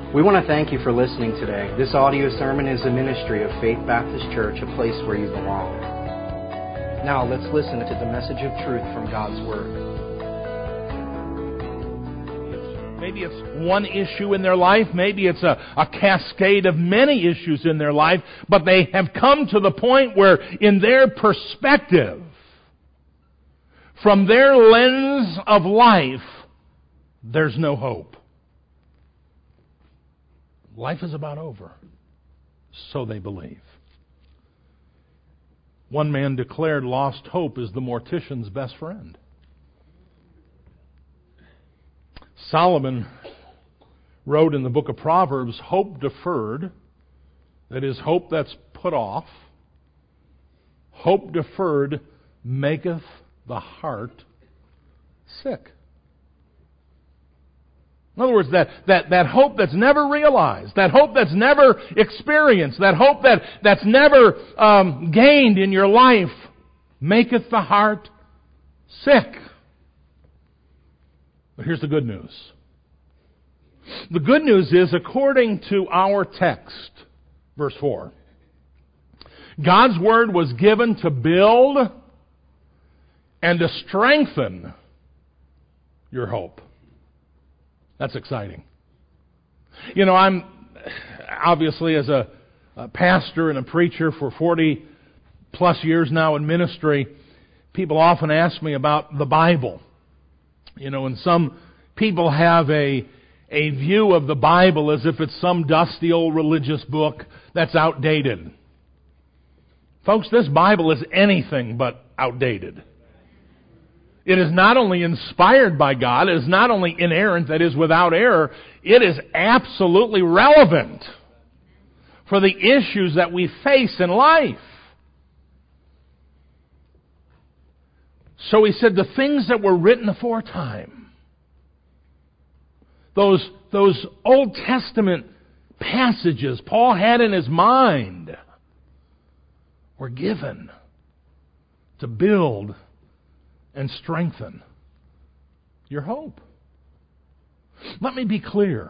We want to thank you for listening today. This audio sermon is a ministry of Faith Baptist Church, a place where you belong. Now let's listen to the message of truth from God's Word. Maybe it's one issue in their life. Maybe it's a cascade of many issues in their life. But they have come to the point where, in their perspective, from their lens of life, there's no hope. Life is about over. So they believe. One man declared lost hope is the mortician's best friend. Solomon wrote in the book of Proverbs, hope deferred, that is, hope that's put off, hope deferred maketh the heart sick. In other words, that hope that's never realized, that hope that's never experienced, that hope that's never gained in your life, maketh the heart sick. But here's the good news. The good news is, according to our text, verse 4, God's Word was given to build and to strengthen your hope. That's exciting. You know, I'm obviously, as a pastor and a preacher for 40 plus years now in ministry, people often ask me about the Bible. You know, and some people have a view of the Bible as if it's some dusty old religious book that's outdated. Folks, this Bible is anything but outdated. It is not only inspired by God, it is not only inerrant, that is, without error, it is absolutely relevant for the issues that we face in life. So he said the things that were written aforetime, those Old Testament passages Paul had in his mind, were given to build and strengthen your hope. Let me be clear.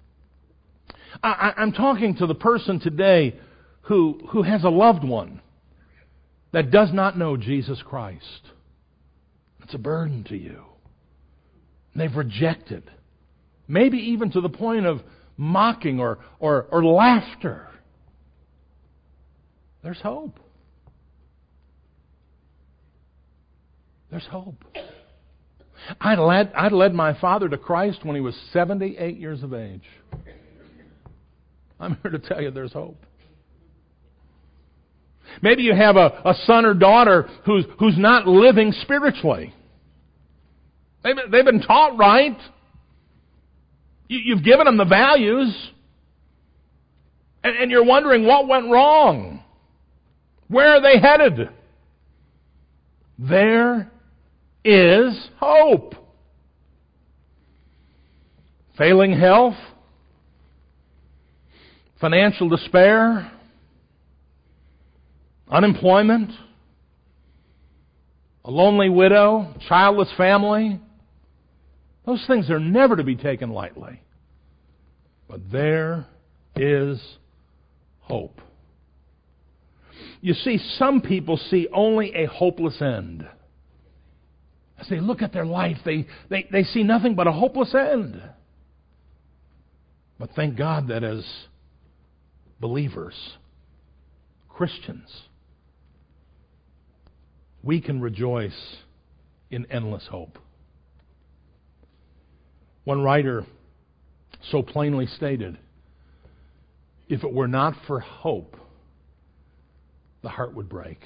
I'm talking to the person today who has a loved one that does not know Jesus Christ. It's a burden to you. They've rejected. Maybe even to the point of mocking or laughter. There's hope. There's hope. I'd led my father to Christ when he was 78 years of age. I'm here to tell you there's hope. Maybe you have a son or daughter who's not living spiritually. They've been taught right. You've given them the values. And you're wondering what went wrong. Where are they headed? There is hope. Failing health, financial despair, unemployment, a lonely widow, childless family. Those things are never to be taken lightly. But there is hope. You see, some people see only a hopeless end. As they look at their life, they see nothing but a hopeless end. But thank God that as believers, Christians, we can rejoice in endless hope. One writer so plainly stated, if it were not for hope, the heart would break.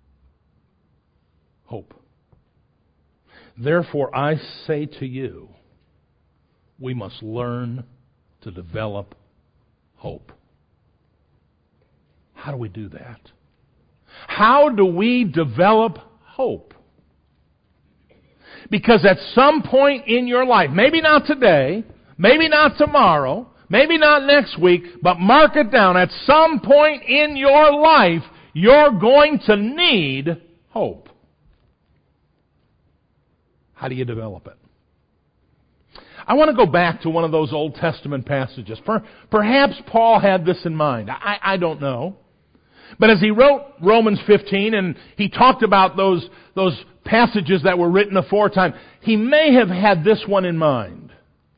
Hope. Therefore, I say to you, we must learn to develop hope. How do we do that? How do we develop hope? Because at some point in your life, maybe not today, maybe not tomorrow, maybe not next week, but mark it down, at some point in your life, you're going to need hope. How do you develop it? I want to go back to one of those Old Testament passages. Perhaps Paul had this in mind. I don't know. But as he wrote Romans 15 and he talked about those passages that were written aforetime, he may have had this one in mind.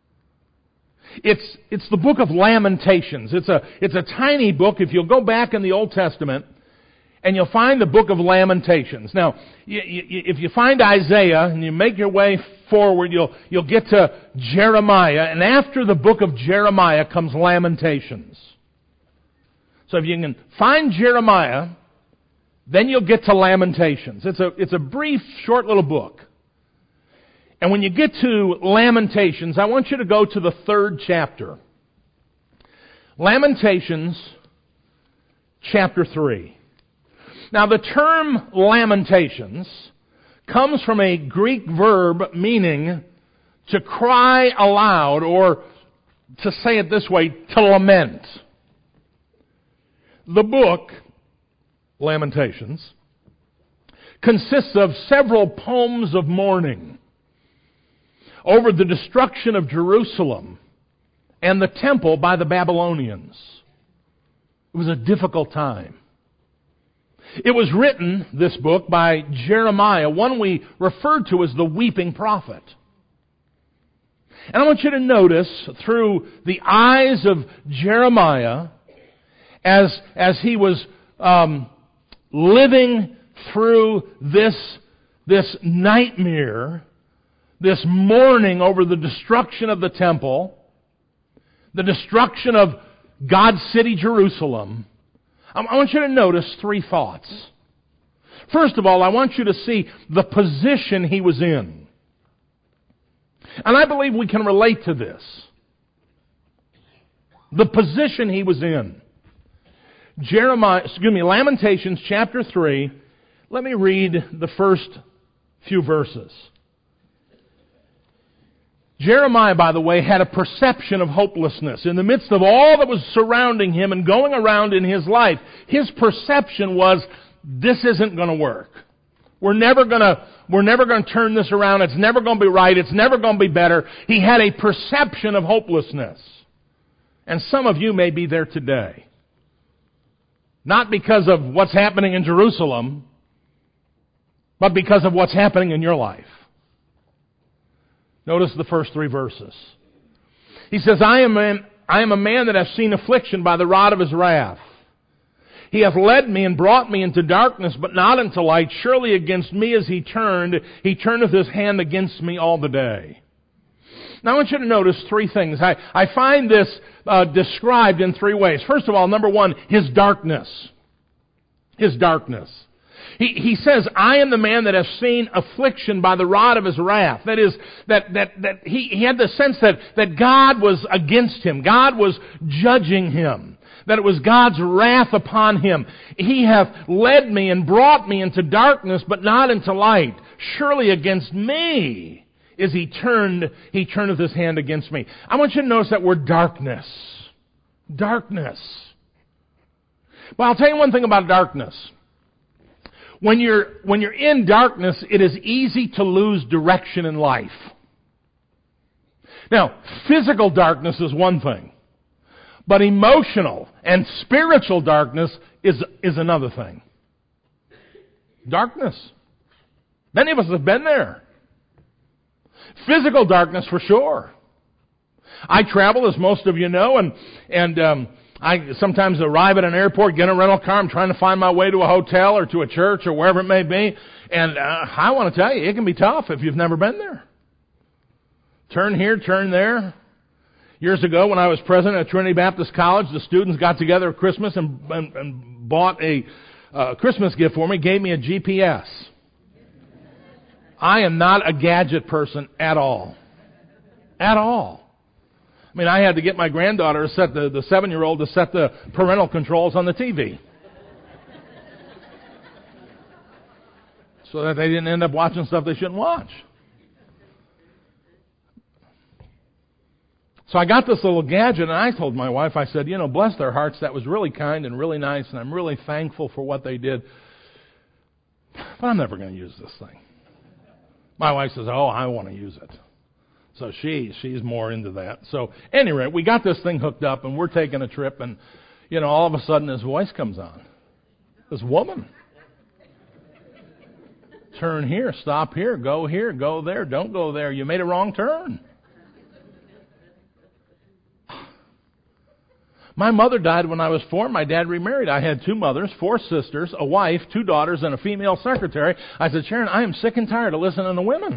It's the book of Lamentations. It's a tiny book. If you'll go back in the Old Testament and you'll find the book of Lamentations. Now, if you find Isaiah and you make your way forward, you'll get to Jeremiah, and after the book of Jeremiah comes Lamentations. So if you can find Jeremiah, then you'll get to Lamentations. It's a brief, short little book. And when you get to Lamentations, I want you to go to the 3rd chapter. Lamentations, chapter 3. Now the term lamentations comes from a Greek verb meaning to cry aloud, or to say it this way, to lament. The book, Lamentations, consists of several poems of mourning over the destruction of Jerusalem and the temple by the Babylonians. It was a difficult time. It was written, this book, by Jeremiah, one we refer to as the weeping prophet. And I want you to notice through the eyes of Jeremiah, as he was living through this nightmare, this mourning over the destruction of the temple, the destruction of God's city, Jerusalem, I want you to notice 3 thoughts. First of all, I want you to see the position he was in. And I believe we can relate to this. The position he was in. Lamentations chapter 3. Let me read the first few verses. Jeremiah, by the way, had a perception of hopelessness. In the midst of all that was surrounding him and going around in his life, his perception was, this isn't going to work. We're never going to turn this around. It's never going to be right. It's never going to be better. He had a perception of hopelessness. And some of you may be there today. Not because of what's happening in Jerusalem, but because of what's happening in your life. Notice the first 3 verses. He says, I am a man that hath seen affliction by the rod of his wrath. He hath led me and brought me into darkness, but not into light. Surely against me as he turneth his hand against me all the day. Now I want you to notice 3 things. I find this described in 3 ways. First of all, number 1, his darkness. His darkness. He says, I am the man that hath seen affliction by the rod of his wrath. That is, that he had the sense that God was against him. God was judging him. That it was God's wrath upon him. He hath led me and brought me into darkness, but not into light. Surely against me is he turneth his hand against me. I want you to notice that word darkness. Darkness. Well, I'll tell you one thing about darkness. When you're in darkness, it is easy to lose direction in life. Now, physical darkness is one thing, but emotional and spiritual darkness is another thing. Darkness. Many of us have been there. Physical darkness for sure. I travel, as most of you know, and I sometimes arrive at an airport, get a rental car, I'm trying to find my way to a hotel or to a church or wherever it may be, and I want to tell you, it can be tough if you've never been there. Turn here, turn there. Years ago, when I was president at Trinity Baptist College, the students got together at Christmas and bought a Christmas gift for me, gave me a GPS. I am not a gadget person at all. At all. I mean, I had to get my granddaughter to set the 7-year-old to set the parental controls on the TV. So that they didn't end up watching stuff they shouldn't watch. So I got this little gadget, and I told my wife, I said, bless their hearts, that was really kind and really nice, and I'm really thankful for what they did. But I'm never going to use this thing. My wife says, I want to use it. So she's more into that. So anyway, we got this thing hooked up, and we're taking a trip, and all of a sudden this voice comes on. This woman. Turn here, stop here, go there, don't go there. You made a wrong turn. My mother died when I was 4. My dad remarried. I had 2 mothers, 4 sisters, a wife, 2 daughters, and a female secretary. I said, Sharon, I am sick and tired of listening to women.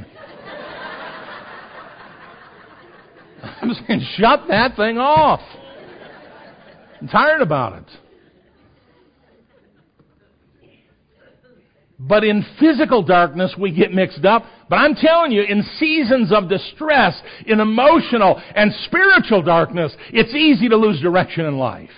I'm saying, shut that thing off. I'm tired about it. But in physical darkness, we get mixed up. But I'm telling you, in seasons of distress, in emotional and spiritual darkness, it's easy to lose direction in life.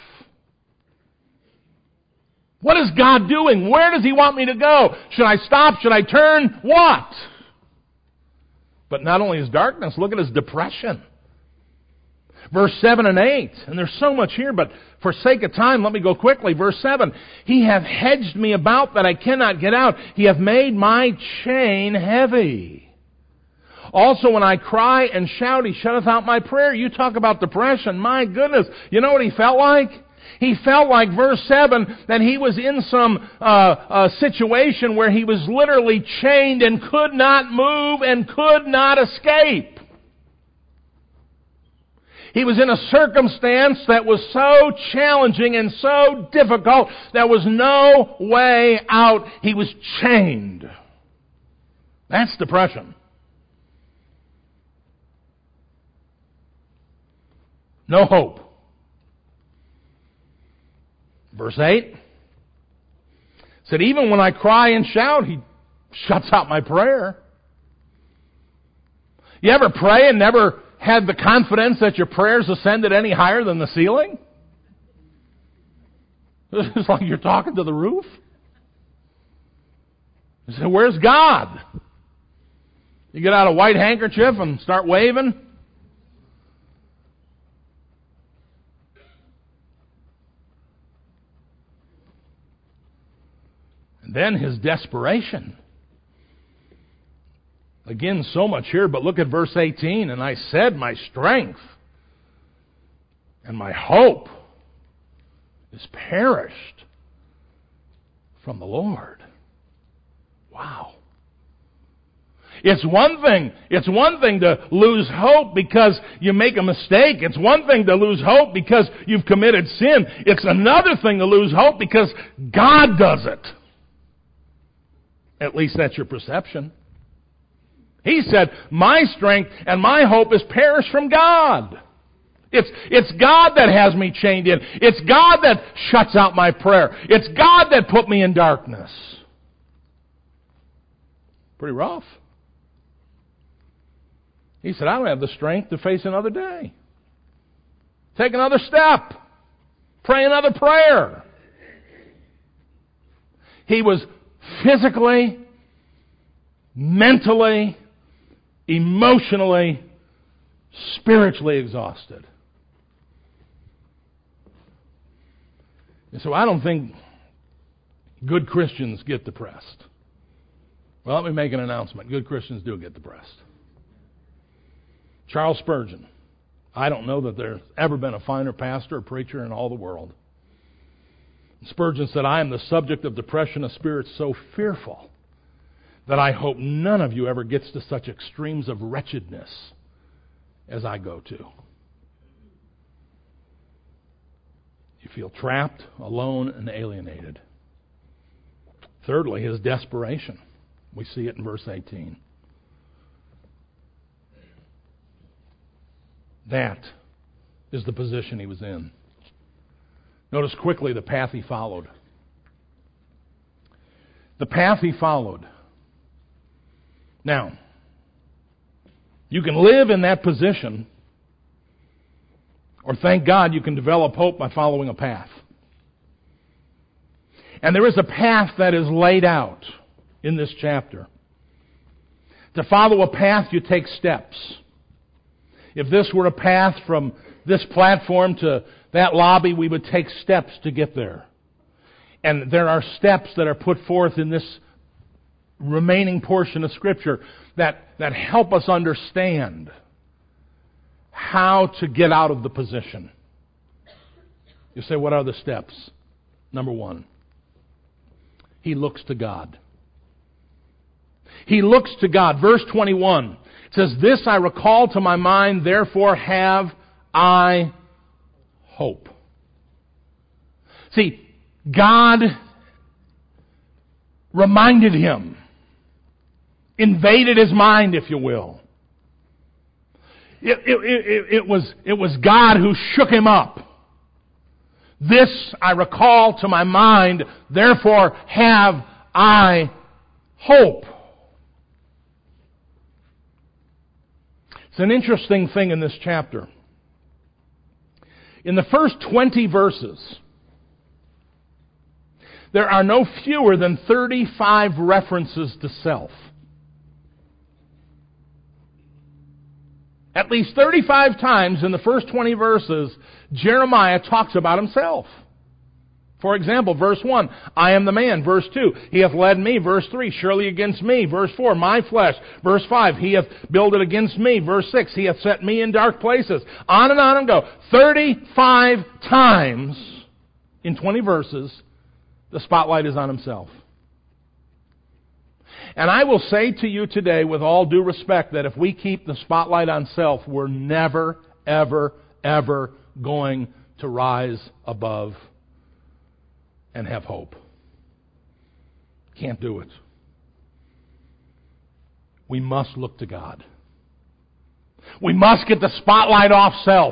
What is God doing? Where does He want me to go? Should I stop? Should I turn? What? But not only His darkness, look at His depression. Verse 7 and 8, and there's so much here, but for sake of time, let me go quickly. Verse 7, He hath hedged me about that I cannot get out. He hath made my chain heavy. Also when I cry and shout, He shutteth out my prayer. You talk about depression. My goodness. You know what he felt like? He felt like, verse 7, that he was in some situation where he was literally chained and could not move and could not escape. He was in a circumstance that was so challenging and so difficult, there was no way out. He was chained. That's depression. No hope. Verse 8 said, even when I cry and shout, He shuts out my prayer. You ever pray and never had the confidence that your prayers ascended any higher than the ceiling? It's like you're talking to the roof. You say, where's God? You get out a white handkerchief and start waving. And then his desperation. Again, so much here, but look at verse 18. And I said, my strength and my hope is perished from the Lord. Wow. It's one thing to lose hope because you make a mistake. It's one thing to lose hope because you've committed sin. It's another thing to lose hope because God does it. At least that's your perception. He said, my strength and my hope is perished from God. It's God that has me chained in. It's God that shuts out my prayer. It's God that put me in darkness. Pretty rough. He said, I don't have the strength to face another day. Take another step. Pray another prayer. He was physically, mentally, emotionally, spiritually exhausted. And so I don't think good Christians get depressed. Well, let me make an announcement. Good Christians do get depressed. Charles Spurgeon. I don't know that there's ever been a finer pastor or preacher in all the world. Spurgeon said, I am the subject of depression, a spirit so fearful that I hope none of you ever gets to such extremes of wretchedness as I go to. You feel trapped, alone, and alienated. Thirdly, his desperation. We see it in verse 18. That is the position he was in. Notice quickly the path he followed. The path he followed. Now, you can live in that position, or thank God you can develop hope by following a path. And there is a path that is laid out in this chapter. To follow a path, you take steps. If this were a path from this platform to that lobby, we would take steps to get there. And there are steps that are put forth in this remaining portion of Scripture that help us understand how to get out of the position. You say, what are the steps? Number one, he looks to God. He looks to God. Verse 21 says, this I recall to my mind, therefore have I hope. See, God reminded him, invaded his mind, if you will. It was God who shook him up. This I recall to my mind, therefore have I hope. It's an interesting thing in this chapter. In the first 20 verses, there are no fewer than 35 references to self. At least 35 times in the first 20 verses, Jeremiah talks about himself. For example, verse 1, I am the man. Verse 2, he hath led me. Verse 3, surely against me. Verse 4, my flesh. Verse 5, he hath builded against me. Verse 6, he hath set me in dark places. On and go. 35 times in 20 verses, the spotlight is on himself. And I will say to you today, with all due respect, that if we keep the spotlight on self, we're never, ever, ever going to rise above and have hope. Can't do it. We must look to God. We must get the spotlight off self.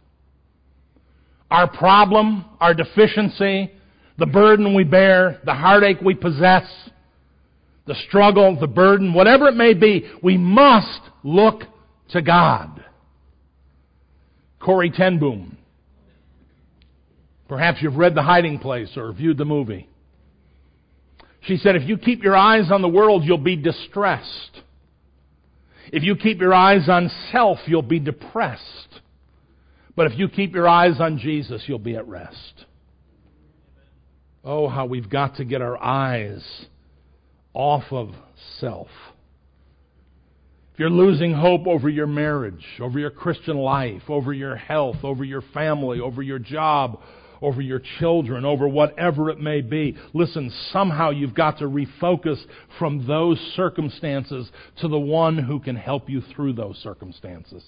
Our problem, our deficiency, the burden we bear, the heartache we possess, the struggle, the burden, whatever it may be, we must look to God. Corrie ten Boom. Perhaps you've read The Hiding Place or viewed the movie. She said, if you keep your eyes on the world, you'll be distressed. If you keep your eyes on self, you'll be depressed. But if you keep your eyes on Jesus, you'll be at rest. Oh, how we've got to get our eyes off of self. If you're losing hope over your marriage, over your Christian life, over your health, over your family, over your job, over your children, over whatever it may be, listen, somehow you've got to refocus from those circumstances to the one who can help you through those circumstances.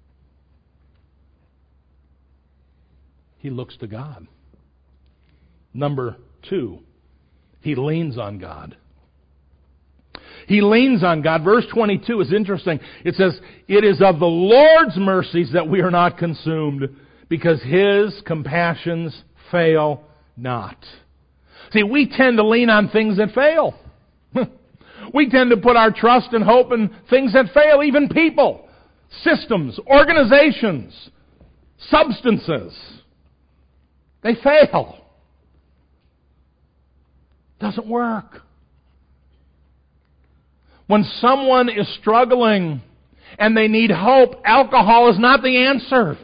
He looks to God. Number 2, he leans on God. He leans on God. Verse 22 is interesting. It says, it is of the Lord's mercies that we are not consumed, because His compassions fail not. See, we tend to lean on things that fail. We tend to put our trust and hope in things that fail, even people, systems, organizations, substances. They fail. Doesn't work. When someone is struggling and they need hope, alcohol is not the answer.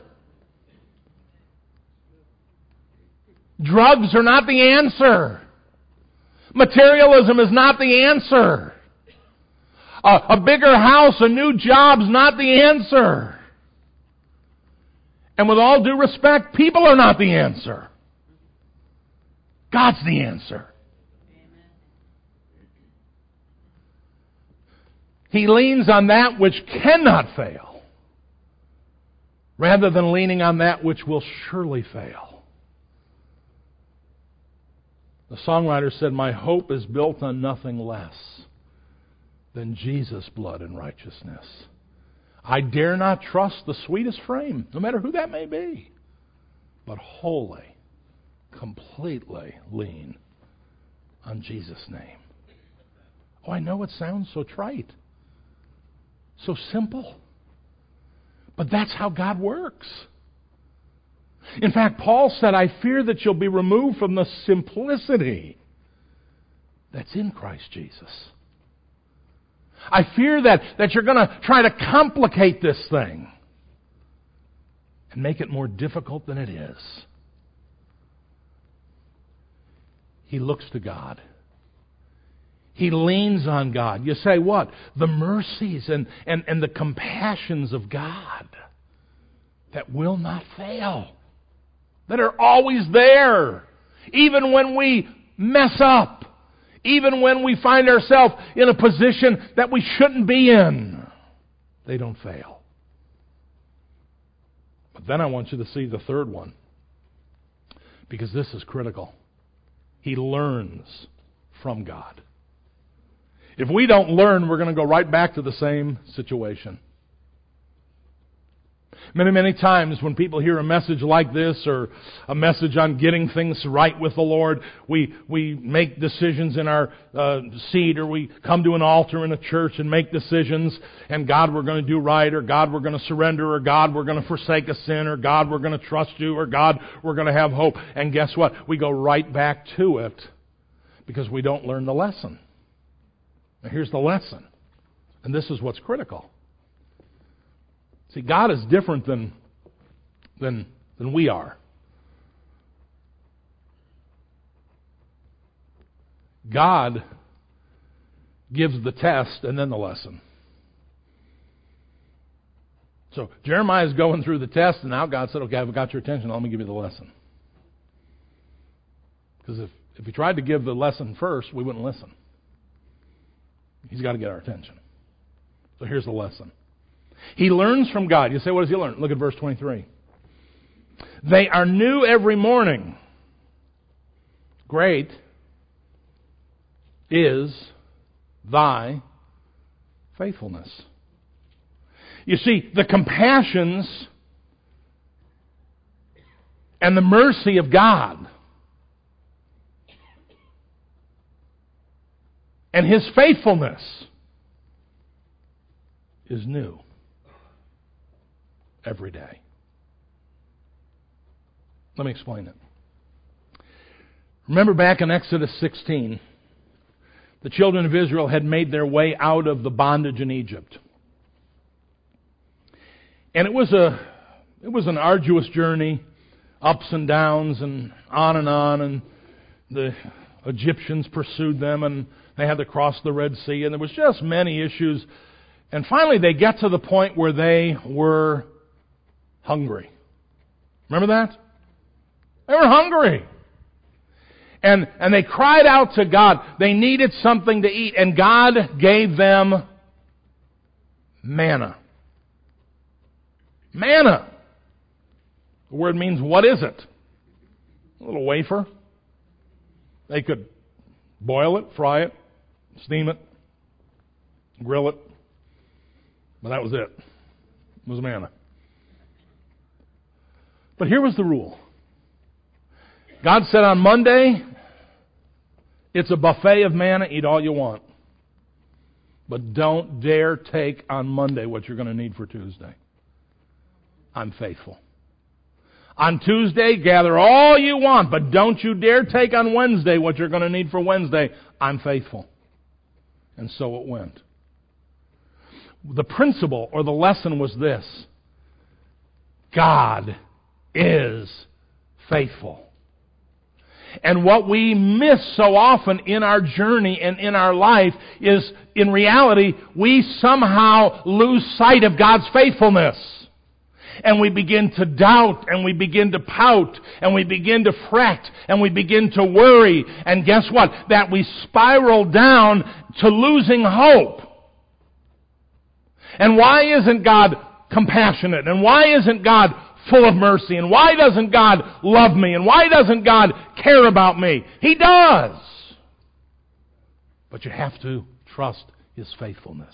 Drugs are not the answer. Materialism is not the answer. A bigger house, a new job is not the answer. And with all due respect, people are not the answer. God's the answer. He leans on that which cannot fail, rather than leaning on that which will surely fail. The songwriter said, my hope is built on nothing less than Jesus' blood and righteousness. I dare not trust the sweetest frame, no matter who that may be, but wholly, completely lean on Jesus' name. Oh, I know it sounds so trite, so simple, but that's how God works. In fact, Paul said, I fear that you'll be removed from the simplicity that's in Christ Jesus. I fear that you're going to try to complicate this thing and make it more difficult than it is. He looks to God. He leans on God. You say, what? The mercies and the compassions of God. that will not fail, that are always there, even when we mess up, even when we find ourselves in a position that we shouldn't be in. They don't fail. But then I want you to see the third one, because this is critical. He learns from God. If we don't learn, we're going to go right back to the same situation. Many, many times when people hear a message like this or a message on getting things right with the Lord, we make decisions in our seat, or we come to an altar in a church and make decisions, and God, we're going to do right, or God, we're going to surrender, or God, we're going to forsake a sin, or God, we're going to trust you, or God, we're going to have hope. And guess what? We go right back to it because we don't learn the lesson. Now here's the lesson, and this is what's critical. See, God is different than we are. God gives the test and then the lesson. So Jeremiah is going through the test, and now God said, okay, I've got your attention. Let me give you the lesson. Because if he tried to give the lesson first, we wouldn't listen. He's got to get our attention. So here's the lesson. He learns from God. You say, what does he learn? Look at verse 23. They are new every morning. Great is thy faithfulness. You see, the compassions and the mercy of God and His faithfulness is new every day. Let me explain it. Remember back in Exodus 16, the children of Israel had made their way out of the bondage in Egypt. And it was an arduous journey, ups and downs and on, and the Egyptians pursued them, and they had to cross the Red Sea, and there was just many issues. And finally they get to the point where they were hungry. Remember that? They were hungry. And they cried out to God. They needed something to eat, and God gave them manna. Manna. The word means, what is it? A little wafer. They could boil it, fry it, steam it, grill it. But that was it. It was manna. But here was the rule. God said on Monday, it's a buffet of manna, eat all you want. But don't dare take on Monday what you're going to need for Tuesday. I'm faithful. On Tuesday, gather all you want, but don't you dare take on Wednesday what you're going to need for Wednesday. I'm faithful. And so it went. The principle or the lesson was this: God is faithful. And what we miss so often in our journey and in our life is, in reality, we somehow lose sight of God's faithfulness. And we begin to doubt, and we begin to pout, and we begin to fret, and we begin to worry. And guess what? That we spiral down to losing hope. And why isn't God compassionate? And why isn't God full of mercy? And why doesn't God love me? And why doesn't God care about me? He does. But you have to trust His faithfulness.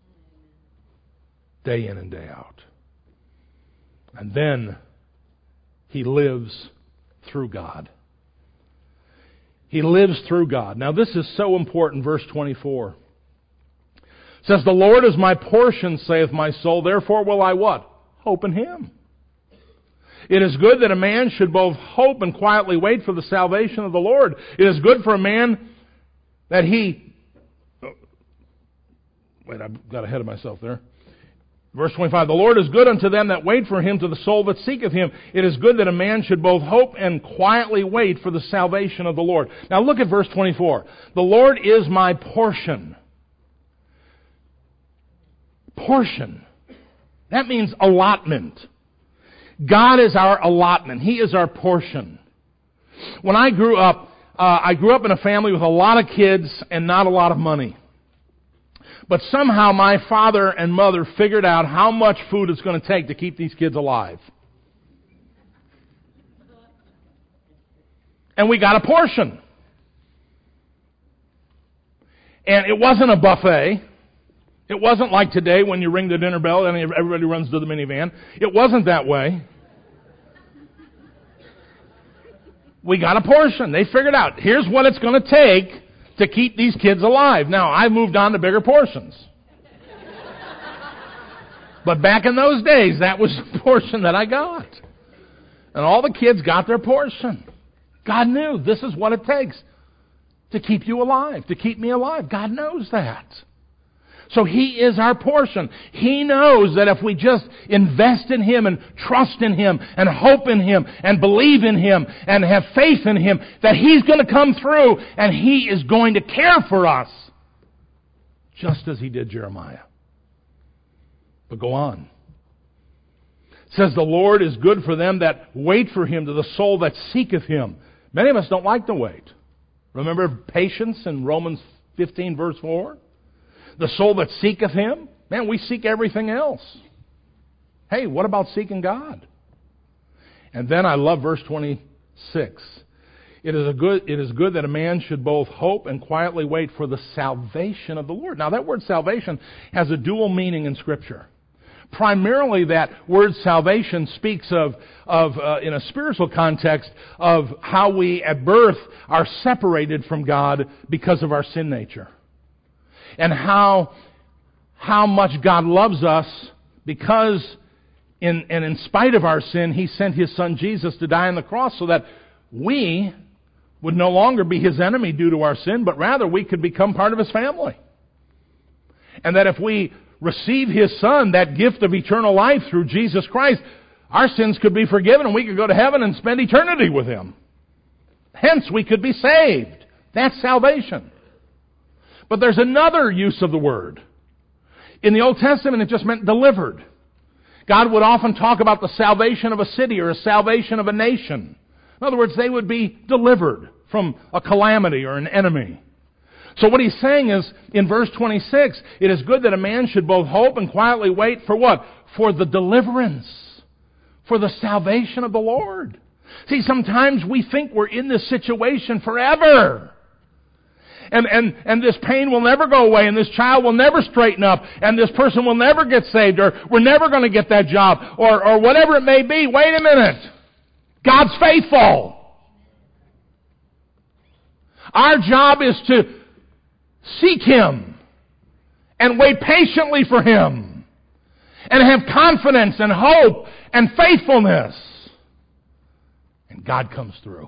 Day in and day out. And then he lives through God. He lives through God. Now this is so important, verse 24. It says, the Lord is my portion, saith my soul, therefore will I what? Hope in Him. It is good that a man should both hope and quietly wait for the salvation of the Lord. It is good for a man that he... Wait, I got ahead of myself there. Verse 25, the Lord is good unto them that wait for Him, to the soul that seeketh Him. It is good that a man should both hope and quietly wait for the salvation of the Lord. Now look at verse 24. The Lord is my portion. Portion. That means allotment. God is our allotment. He is our portion. When I grew up in a family with a lot of kids and not a lot of money. But somehow my father and mother figured out how much food it's going to take to keep these kids alive. And we got a portion. And it wasn't a buffet. It wasn't like today when you ring the dinner bell and everybody runs to the minivan. It wasn't that way. We got a portion. They figured out, here's what it's going to take to keep these kids alive. Now, I moved on to bigger portions. But back in those days, that was the portion that I got. And all the kids got their portion. God knew this is what it takes to keep you alive, to keep me alive. God knows that. So He is our portion. He knows that if we just invest in Him and trust in Him and hope in Him and believe in Him and have faith in Him, that He's going to come through and He is going to care for us, just as He did Jeremiah. But go on. It says, the Lord is good for them that wait for Him, to the soul that seeketh Him. Many of us don't like to wait. Remember patience in Romans 15 verse 4? The soul that seeketh Him? Man, we seek everything else. Hey, what about seeking God? And then I love verse 26. It is good that a man should both hope and quietly wait for the salvation of the Lord. Now that word salvation has a dual meaning in Scripture. Primarily that word salvation speaks of in a spiritual context, of how we at birth are separated from God because of our sin nature. And how much God loves us because in spite of our sin, He sent His Son Jesus to die on the cross so that we would no longer be His enemy due to our sin, but rather we could become part of His family. And that if we receive His Son, that gift of eternal life through Jesus Christ, our sins could be forgiven and we could go to heaven and spend eternity with Him. Hence, we could be saved. That's salvation. But there's another use of the word. In the Old Testament, it just meant delivered. God would often talk about the salvation of a city or a salvation of a nation. In other words, they would be delivered from a calamity or an enemy. So what He's saying is, in verse 26, it is good that a man should both hope and quietly wait for what? For the deliverance. For the salvation of the Lord. See, sometimes we think we're in this situation forever. And this pain will never go away, and this child will never straighten up, and this person will never get saved, or we're never going to get that job, or whatever it may be. Wait a minute. God's faithful. Our job is to seek Him and wait patiently for Him and have confidence and hope and faithfulness. And God comes through.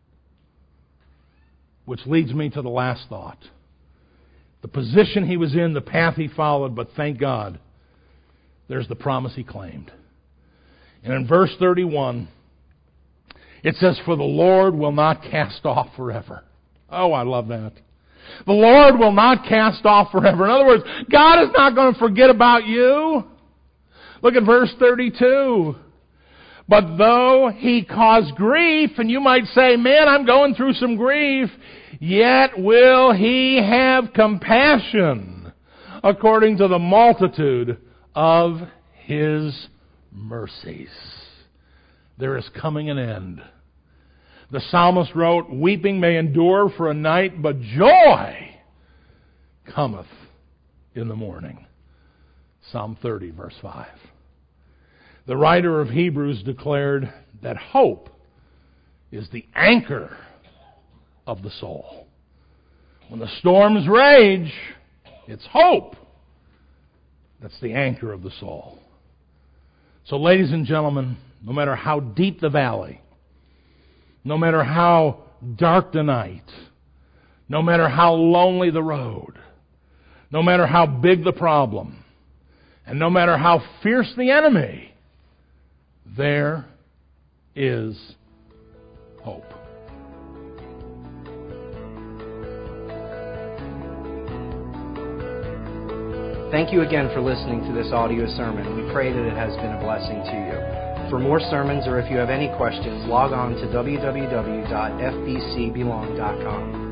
Which leads me to the last thought. The position he was in, the path he followed, but thank God, there's the promise he claimed. And in verse 31, it says, for the Lord will not cast off forever. Oh, I love that. The Lord will not cast off forever. In other words, God is not going to forget about you. Look at verse 32. But though He cause grief, and you might say, man, I'm going through some grief, yet will He have compassion according to the multitude of His mercies. There is coming an end. The psalmist wrote, weeping may endure for a night, but joy cometh in the morning. Psalm 30, verse 5. The writer of Hebrews declared that hope is the anchor of the soul. When the storms rage, it's hope that's the anchor of the soul. So, ladies and gentlemen, no matter how deep the valley, no matter how dark the night, no matter how lonely the road, no matter how big the problem, and no matter how fierce the enemy, there is hope. Thank you again for listening to this audio sermon. We pray that it has been a blessing to you. For more sermons or if you have any questions, log on to www.fbcbelong.com.